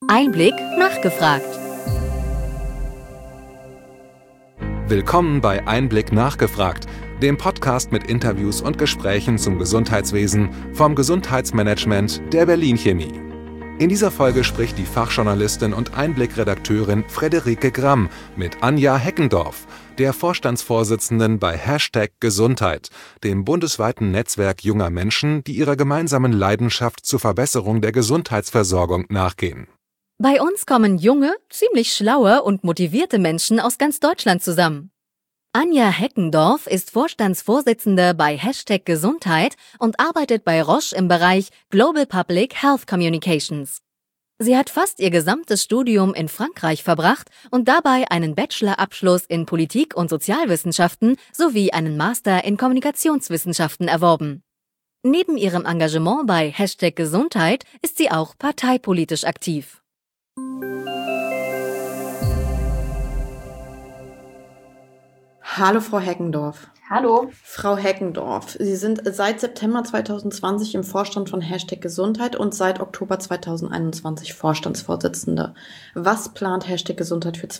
Einblick nachgefragt. Willkommen bei Einblick nachgefragt, dem Podcast mit Interviews und Gesprächen zum Gesundheitswesen vom Gesundheitsmanagement der Berlin Chemie. In dieser Folge spricht die Fachjournalistin und Einblick-Redakteurin Friederike Gramm mit Anja Heckendorf, der Vorstandsvorsitzenden bei #Gesundheit, dem bundesweiten Netzwerk junger Menschen, die ihrer gemeinsamen Leidenschaft zur Verbesserung der Gesundheitsversorgung nachgehen. Bei uns kommen junge, ziemlich schlaue und motivierte Menschen aus ganz Deutschland zusammen. Anja Heckendorf ist Vorstandsvorsitzende bei #Gesundheit und arbeitet bei Roche im Bereich Global Public Health Communications. Sie hat fast ihr gesamtes Studium in Frankreich verbracht und dabei einen Bachelorabschluss in Politik- und Sozialwissenschaften sowie einen Master in Kommunikationswissenschaften erworben. Neben ihrem Engagement bei #Gesundheit ist sie auch parteipolitisch aktiv. Hallo Frau Heckendorf. Hallo. Frau Heckendorf, Sie sind seit September 2020 im Vorstand von #Gesundheit und seit Oktober 2021 Vorstandsvorsitzende. Was plant #Gesundheit für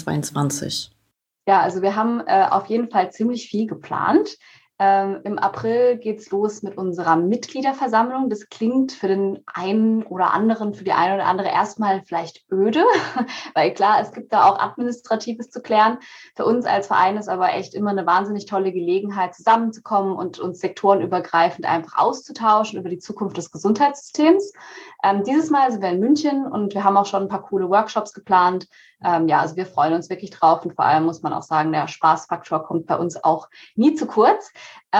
2022? Ja, also wir haben auf jeden Fall ziemlich viel geplant. Im April geht's los mit unserer Mitgliederversammlung. Das klingt für den einen oder anderen, für die eine oder andere erstmal vielleicht öde, weil klar, es gibt da auch Administratives zu klären. Für uns als Verein ist aber echt immer eine wahnsinnig tolle Gelegenheit, zusammenzukommen und uns sektorenübergreifend einfach auszutauschen über die Zukunft des Gesundheitssystems. Dieses Mal sind wir in München und wir haben auch schon ein paar coole Workshops geplant. Also wir freuen uns wirklich drauf und vor allem muss man auch sagen, der Spaßfaktor kommt bei uns auch nie zu kurz.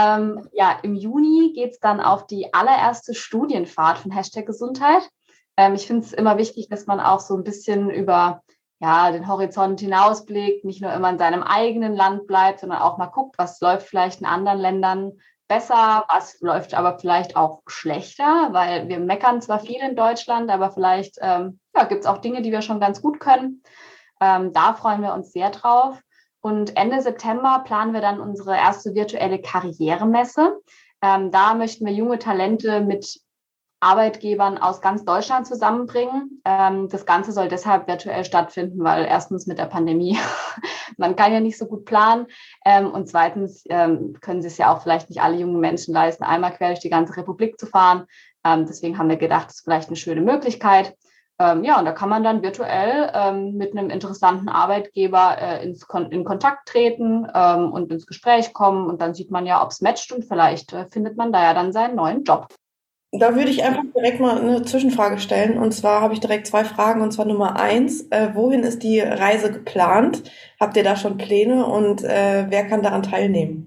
Im Juni geht's dann auf die allererste Studienfahrt von #Gesundheit. Ich finde es immer wichtig, dass man auch so ein bisschen über den Horizont hinausblickt, nicht nur immer in seinem eigenen Land bleibt, sondern auch mal guckt, was läuft vielleicht in anderen Ländern besser, was läuft aber vielleicht auch schlechter, weil wir meckern zwar viel in Deutschland, aber vielleicht gibt es auch Dinge, die wir schon ganz gut können. Da freuen wir uns sehr drauf. Und Ende September planen wir dann unsere erste virtuelle Karrieremesse. Da möchten wir junge Talente mit Arbeitgebern aus ganz Deutschland zusammenbringen. Das Ganze soll deshalb virtuell stattfinden, weil erstens mit der Pandemie, man kann ja nicht so gut planen. Und zweitens können sich es ja auch vielleicht nicht alle jungen Menschen leisten, einmal quer durch die ganze Republik zu fahren. Deswegen haben wir gedacht, das ist vielleicht eine schöne Möglichkeit. Und da kann man dann virtuell mit einem interessanten Arbeitgeber in Kontakt treten und ins Gespräch kommen. Und dann sieht man ja, ob es matcht und vielleicht findet man da ja dann seinen neuen Job. Da würde ich einfach direkt mal eine Zwischenfrage stellen. Und zwar habe ich direkt 2 Fragen. Und zwar Nummer 1, wohin ist die Reise geplant? Habt ihr da schon Pläne und wer kann daran teilnehmen?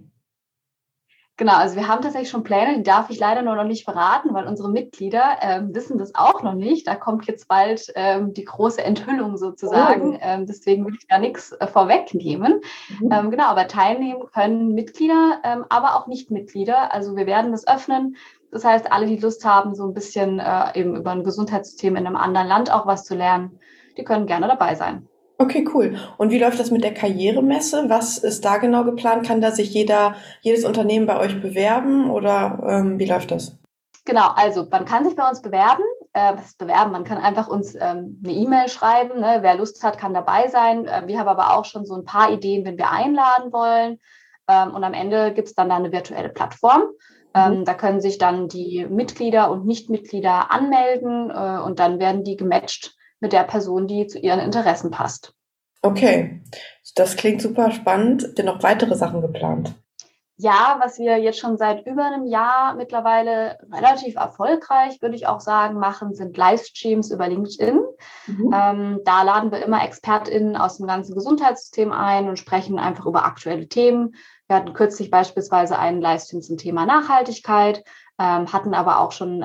Genau, also wir haben tatsächlich schon Pläne, die darf ich leider nur noch nicht verraten, weil unsere Mitglieder wissen das auch noch nicht. Da kommt jetzt bald die große Enthüllung sozusagen. Deswegen will ich da nichts vorwegnehmen. Aber teilnehmen können Mitglieder, aber auch Nicht-Mitglieder. Also wir werden das öffnen. Das heißt, alle, die Lust haben, so ein bisschen eben über ein Gesundheitssystem in einem anderen Land auch was zu lernen, die können gerne dabei sein. Okay, cool. Und wie läuft das mit der Karrieremesse? Was ist da genau geplant? Kann da sich jedes Unternehmen bei euch bewerben oder wie läuft das? Genau, also man kann sich bei uns bewerben. Man kann einfach uns eine E-Mail schreiben. Ne? Wer Lust hat, kann dabei sein. Wir haben aber auch schon so ein paar Ideen, wenn wir einladen wollen. Und am Ende gibt es dann da eine virtuelle Plattform. Da können sich dann die Mitglieder und Nichtmitglieder anmelden und dann werden die gematcht mit der Person, die zu ihren Interessen passt. Okay, das klingt super spannend. Habt ihr noch weitere Sachen geplant? Ja, was wir jetzt schon seit über einem Jahr mittlerweile relativ erfolgreich, würde ich auch sagen, machen, sind Livestreams über LinkedIn. Da laden wir immer ExpertInnen aus dem ganzen Gesundheitssystem ein und sprechen einfach über aktuelle Themen. Wir hatten kürzlich beispielsweise einen Livestream zum Thema Nachhaltigkeit, hatten aber auch schon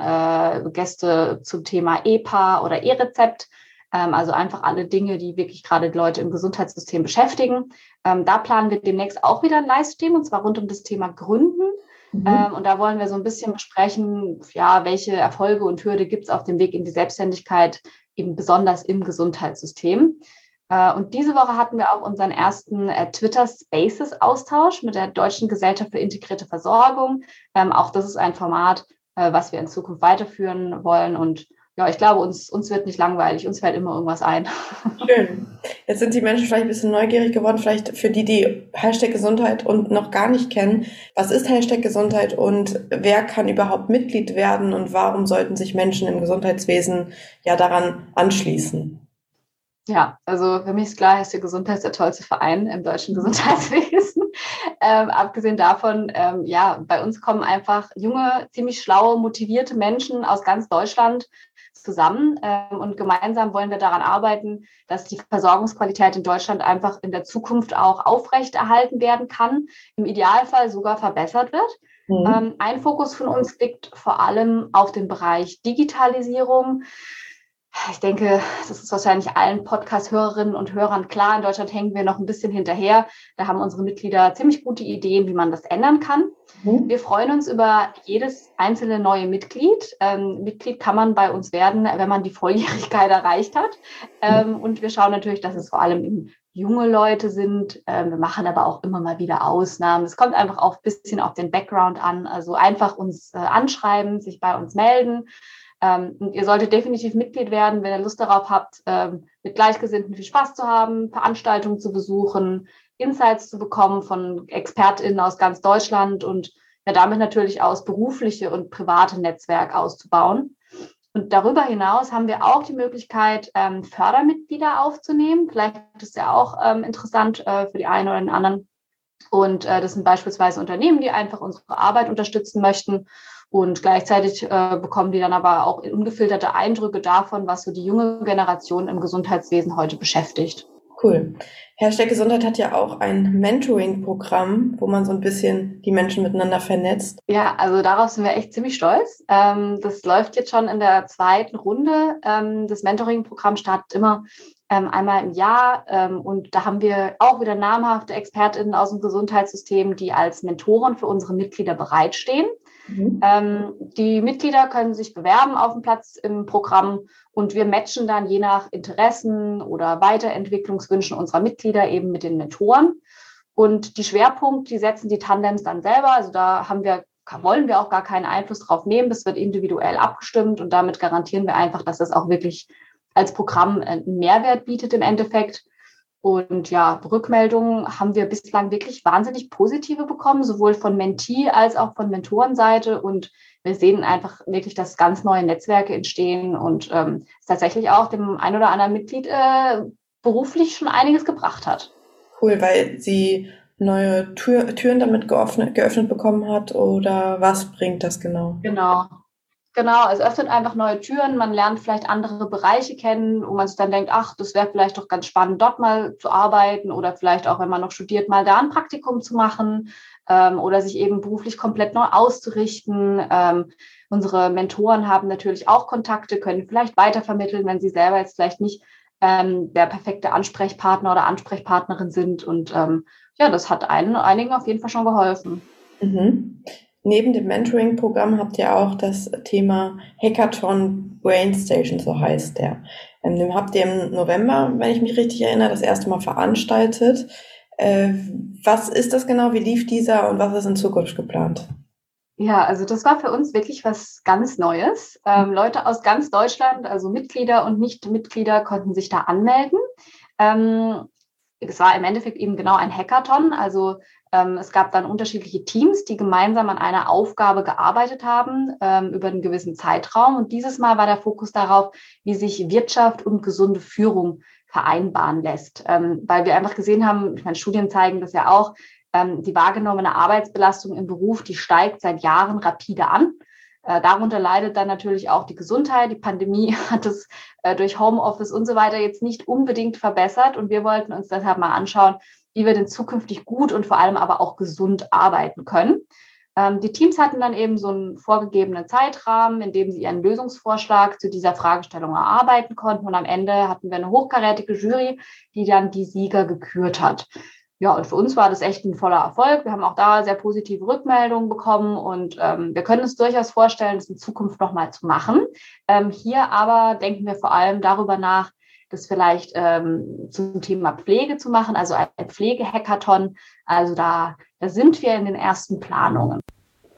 Gäste zum Thema EPA oder E-Rezept. Also einfach alle Dinge, die wirklich gerade die Leute im Gesundheitssystem beschäftigen. Da planen wir demnächst auch wieder ein Livestream, und zwar rund um das Thema Gründen. Und da wollen wir so ein bisschen besprechen, welche Erfolge und Hürde gibt es auf dem Weg in die Selbstständigkeit, eben besonders im Gesundheitssystem. Und diese Woche hatten wir auch unseren ersten Twitter Spaces Austausch mit der Deutschen Gesellschaft für integrierte Versorgung. Auch das ist ein Format, was wir in Zukunft weiterführen wollen und ja, ich glaube, uns wird nicht langweilig, uns fällt immer irgendwas ein. Schön. Jetzt sind die Menschen vielleicht ein bisschen neugierig geworden, vielleicht für die Hashtag Gesundheit und noch gar nicht kennen. Was ist Hashtag Gesundheit und wer kann überhaupt Mitglied werden und warum sollten sich Menschen im Gesundheitswesen ja daran anschließen? Ja, also für mich ist klar, Hashtag Gesundheit ist der tollste Verein im deutschen Gesundheitswesen. Abgesehen davon, bei uns kommen einfach junge, ziemlich schlaue, motivierte Menschen aus ganz Deutschland zusammen und gemeinsam wollen wir daran arbeiten, dass die Versorgungsqualität in Deutschland einfach in der Zukunft auch aufrechterhalten werden kann, im Idealfall sogar verbessert wird. Ein Fokus von uns liegt vor allem auf den Bereich Digitalisierung. Ich denke, das ist wahrscheinlich allen Podcast-Hörerinnen und Hörern klar. In Deutschland hängen wir noch ein bisschen hinterher. Da haben unsere Mitglieder ziemlich gute Ideen, wie man das ändern kann. Wir freuen uns über jedes einzelne neue Mitglied. Mitglied kann man bei uns werden, wenn man die Volljährigkeit erreicht hat. Und wir schauen natürlich, dass es vor allem eben junge Leute sind. Wir machen aber auch immer mal wieder Ausnahmen. Es kommt einfach auch ein bisschen auf den Background an. Also einfach uns anschreiben, sich bei uns melden. Und ihr solltet definitiv Mitglied werden, wenn ihr Lust darauf habt, mit Gleichgesinnten viel Spaß zu haben, Veranstaltungen zu besuchen, Insights zu bekommen von ExpertInnen aus ganz Deutschland und ja, damit natürlich auch das berufliche und private Netzwerk auszubauen. Und darüber hinaus haben wir auch die Möglichkeit, Fördermitglieder aufzunehmen. Vielleicht ist ja auch interessant für die einen oder den anderen. Und das sind beispielsweise Unternehmen, die einfach unsere Arbeit unterstützen möchten. Und gleichzeitig bekommen die dann aber auch ungefilterte Eindrücke davon, was so die junge Generation im Gesundheitswesen heute beschäftigt. Cool. Hashtag Gesundheit hat ja auch ein Mentoring-Programm, wo man so ein bisschen die Menschen miteinander vernetzt. Ja, also darauf sind wir echt ziemlich stolz. Das läuft jetzt schon in der 2. Runde. Das Mentoring-Programm startet immer einmal im Jahr. Und da haben wir auch wieder namhafte ExpertInnen aus dem Gesundheitssystem, die als Mentoren für unsere Mitglieder bereitstehen. Die Mitglieder können sich bewerben auf dem Platz im Programm und wir matchen dann je nach Interessen oder Weiterentwicklungswünschen unserer Mitglieder eben mit den Mentoren. Und die Schwerpunkte, die setzen die Tandems dann selber. Also da wollen wir auch gar keinen Einfluss drauf nehmen. Das wird individuell abgestimmt und damit garantieren wir einfach, dass das auch wirklich als Programm einen Mehrwert bietet im Endeffekt. Und ja, Rückmeldungen haben wir bislang wirklich wahnsinnig positive bekommen, sowohl von Mentee als auch von Mentorenseite. Und wir sehen einfach wirklich, dass ganz neue Netzwerke entstehen und es tatsächlich auch dem ein oder anderen Mitglied beruflich schon einiges gebracht hat. Cool, weil sie neue Türen damit geöffnet bekommen hat oder was bringt das genau? Genau, es öffnet einfach neue Türen, man lernt vielleicht andere Bereiche kennen, wo man sich dann denkt, ach, das wäre vielleicht doch ganz spannend, dort mal zu arbeiten oder vielleicht auch, wenn man noch studiert, mal da ein Praktikum zu machen oder sich eben beruflich komplett neu auszurichten. Unsere Mentoren haben natürlich auch Kontakte, können vielleicht weitervermitteln, wenn sie selber jetzt vielleicht nicht der perfekte Ansprechpartner oder Ansprechpartnerin sind. Und das hat einigen auf jeden Fall schon geholfen. Mhm. Neben dem Mentoring-Programm habt ihr auch das Thema Hackathon Brainstation, so heißt der. Den habt ihr im November, wenn ich mich richtig erinnere, das erste Mal veranstaltet. Was ist das genau? Wie lief dieser und was ist in Zukunft geplant? Ja, also das war für uns wirklich was ganz Neues. Leute aus ganz Deutschland, also Mitglieder und Nicht-Mitglieder, konnten sich da anmelden. Es war im Endeffekt eben genau ein Hackathon. Also es gab dann unterschiedliche Teams, die gemeinsam an einer Aufgabe gearbeitet haben über einen gewissen Zeitraum. Und dieses Mal war der Fokus darauf, wie sich Wirtschaft und gesunde Führung vereinbaren lässt. Weil wir einfach gesehen haben, ich meine, Studien zeigen das ja auch, die wahrgenommene Arbeitsbelastung im Beruf, die steigt seit Jahren rapide an. Darunter leidet dann natürlich auch die Gesundheit. Die Pandemie hat es durch Homeoffice und so weiter jetzt nicht unbedingt verbessert. Und wir wollten uns deshalb mal anschauen, wie wir denn zukünftig gut und vor allem aber auch gesund arbeiten können. Die Teams hatten dann eben so einen vorgegebenen Zeitrahmen, in dem sie ihren Lösungsvorschlag zu dieser Fragestellung erarbeiten konnten. Und am Ende hatten wir eine hochkarätige Jury, die dann die Sieger gekürt hat. Ja, und für uns war das echt ein voller Erfolg. Wir haben auch da sehr positive Rückmeldungen bekommen und wir können uns durchaus vorstellen, das in Zukunft nochmal zu machen. Hier aber denken wir vor allem darüber nach, das vielleicht zum Thema Pflege zu machen, also ein Pflege-Hackathon. Also da sind wir in den ersten Planungen.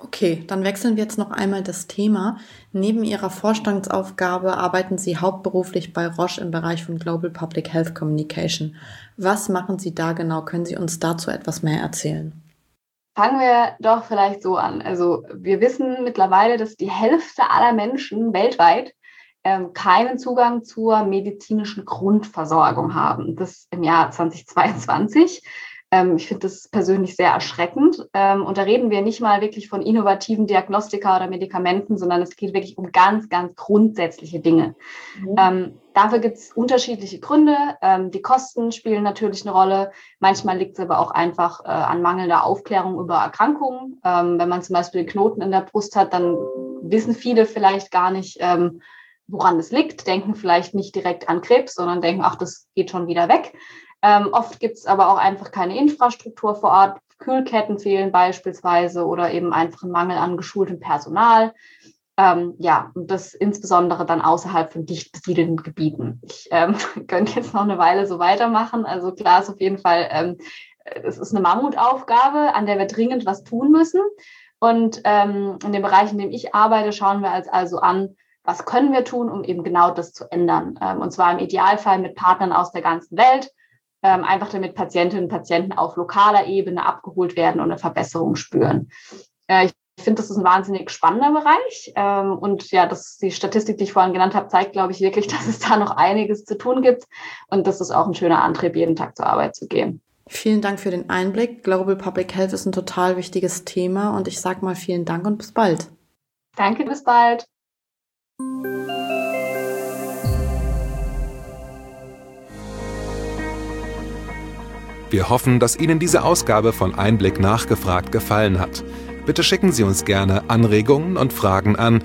Okay, dann wechseln wir jetzt noch einmal das Thema. Neben Ihrer Vorstandsaufgabe arbeiten Sie hauptberuflich bei Roche im Bereich von Global Public Health Communication. Was machen Sie da genau? Können Sie uns dazu etwas mehr erzählen? Fangen wir doch vielleicht so an. Also wir wissen mittlerweile, dass die Hälfte aller Menschen weltweit keinen Zugang zur medizinischen Grundversorgung haben. Das im Jahr 2022. Ich finde das persönlich sehr erschreckend. Und da reden wir nicht mal wirklich von innovativen Diagnostika oder Medikamenten, sondern es geht wirklich um ganz, ganz grundsätzliche Dinge. Dafür gibt es unterschiedliche Gründe. Die Kosten spielen natürlich eine Rolle. Manchmal liegt es aber auch einfach an mangelnder Aufklärung über Erkrankungen. Wenn man zum Beispiel den Knoten in der Brust hat, dann wissen viele vielleicht gar nicht, woran es liegt, denken vielleicht nicht direkt an Krebs, sondern denken, ach, das geht schon wieder weg. Oft gibt es aber auch einfach keine Infrastruktur vor Ort. Kühlketten fehlen beispielsweise oder eben einfach ein Mangel an geschultem Personal. Und das insbesondere dann außerhalb von dicht besiedelten Gebieten. Ich könnte jetzt noch eine Weile so weitermachen. Also klar ist auf jeden Fall, es ist eine Mammutaufgabe, an der wir dringend was tun müssen. Und in dem Bereich, in dem ich arbeite, schauen wir uns also an, was können wir tun, um eben genau das zu ändern. Und zwar im Idealfall mit Partnern aus der ganzen Welt. Einfach damit Patientinnen und Patienten auf lokaler Ebene abgeholt werden und eine Verbesserung spüren. Ich finde, das ist ein wahnsinnig spannender Bereich. Und ja, die Statistik, die ich vorhin genannt habe, zeigt, glaube ich, wirklich, dass es da noch einiges zu tun gibt. Und das ist auch ein schöner Antrieb, jeden Tag zur Arbeit zu gehen. Vielen Dank für den Einblick. Global Public Health ist ein total wichtiges Thema. Und ich sage mal vielen Dank und bis bald. Danke, bis bald. Wir hoffen, dass Ihnen diese Ausgabe von Einblick nachgefragt gefallen hat. Bitte schicken Sie uns gerne Anregungen und Fragen an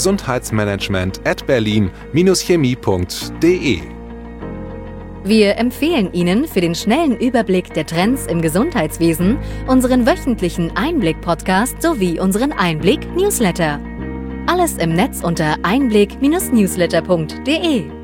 gesundheitsmanagement@berlin-chemie.de. Wir empfehlen Ihnen für den schnellen Überblick der Trends im Gesundheitswesen unseren wöchentlichen Einblick-Podcast sowie unseren Einblick-Newsletter. Alles im Netz unter einblick-newsletter.de.